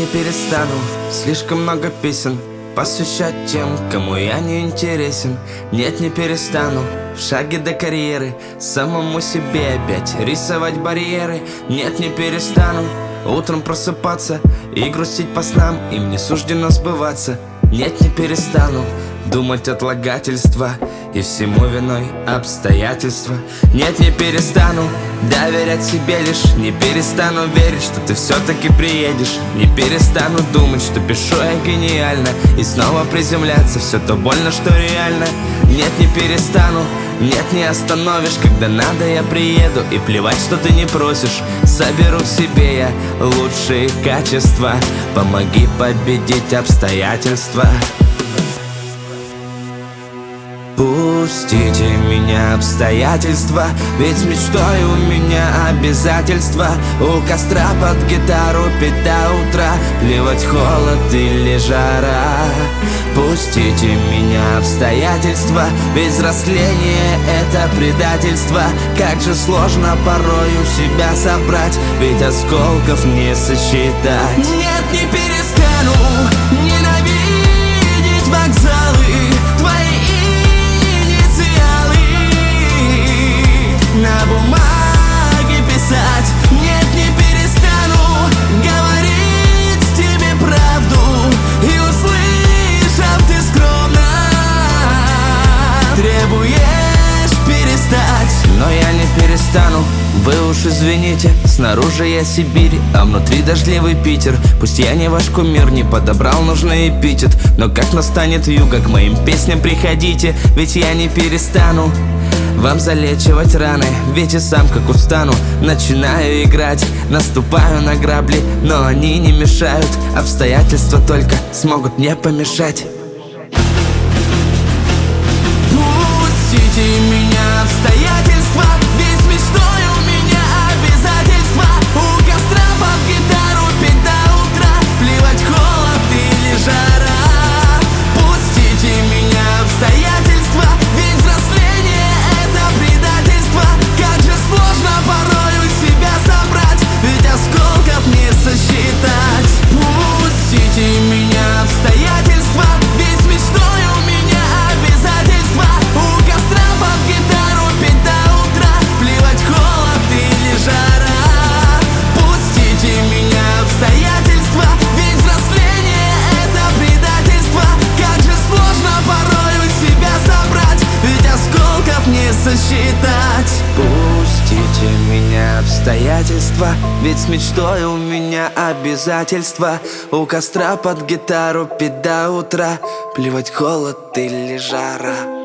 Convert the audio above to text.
перестану слишком много песен посвящать тем, кому я не интересен. Нет, не перестану в шаге до карьеры самому себе опять рисовать барьеры. Нет, не перестану утром просыпаться и грустить по снам, им не суждено сбываться. Нет, не перестану думать отлагательства, и всему виной обстоятельства. Нет, не перестану доверять себе лишь, не перестану верить, что ты все-таки приедешь. Не перестану думать, что пишу я гениально, и снова приземляться все то больно, что реально. Нет, не перестану, нет, не остановишь, когда надо я приеду, и плевать, что ты не просишь, соберу в себе я лучшие качества. Помоги победить обстоятельства. Пустите меня, обстоятельства, ведь с мечтой у меня обязательства. У костра под гитару петь до утра, плевать холод или жара. Пустите меня, обстоятельства, ведь взросление это предательство. Как же сложно порою себя собрать, ведь осколков не сосчитать. Нет, не перестану ненавидеть вокзалы, твои на бумаге писать. Нет, не перестану говорить тебе правду, и услышав, ты скромно требуешь перестать. Но я не перестану, вы уж извините. Снаружи я Сибирь, а внутри дождливый Питер. Пусть я не ваш кумир, не подобрал нужный эпитет, но как настанет вьюга, к моим песням приходите. Ведь я не перестану вам залечивать раны, ведь и сам как устану начинаю играть, наступаю на грабли, но они не мешают, обстоятельства только смогут мне помешать. Пустите меня, обстоятельства, ведь мечтой у меня обязательства. У костра под гитару петь до утра, плевать холод или жара. Пустите меня, обстоятельства, ведь взросление предательство. Как же сложно порою себя собрать, ведь осколков не сосчитать. Пустите меня, обстоятельства, ведь мечтой у меня обязательства. У костра под гитару петь до утра, плевать холод или жара. Пустите меня, обстоятельства, ведь взросление это предательство. Как же сложно порою себя собрать, ведь осколков не сосчитать. Пустите меня, обстоятельства, ведь с мечтой у меня обязательства. У костра под гитару петь до утра, плевать холод или жара.